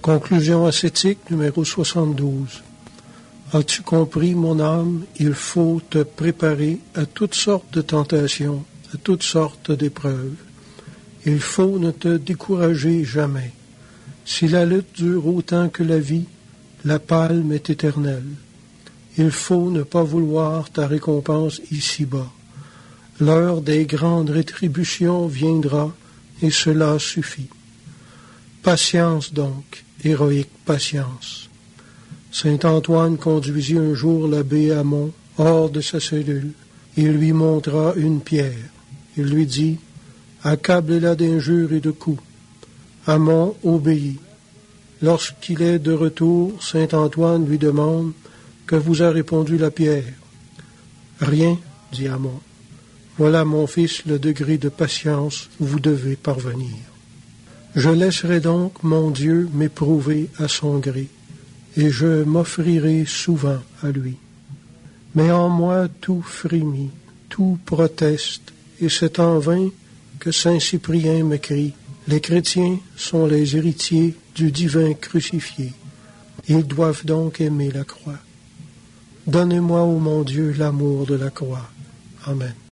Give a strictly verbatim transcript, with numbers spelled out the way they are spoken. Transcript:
Conclusion ascétique numéro soixante-douze. As-tu compris, mon âme, il faut te préparer à toutes sortes de tentations, à toutes sortes d'épreuves. Il faut ne te décourager jamais. Si la lutte dure autant que la vie, la palme est éternelle. Il faut ne pas vouloir ta récompense ici-bas. L'heure des grandes rétributions viendra, et cela suffit. Patience donc, héroïque patience. Saint Antoine conduisit un jour l'abbé Hamon hors de sa cellule. Il lui montra une pierre. Il lui dit, « Accablez-la d'injures et de coups. » Hamon obéit. Lorsqu'il est de retour, Saint Antoine lui demande, « Que vous a répondu la pierre? »« Rien, dit Hamon. Voilà, mon fils, le degré de patience où vous devez parvenir. Je laisserai donc mon Dieu m'éprouver à son gré, et je m'offrirai souvent à lui. Mais en moi tout frémit, tout proteste, et c'est en vain que saint Cyprien me crie, les chrétiens sont les héritiers du divin crucifié. Ils doivent donc aimer la croix. Donnez-moi, ô mon Dieu, l'amour de la croix. Amen.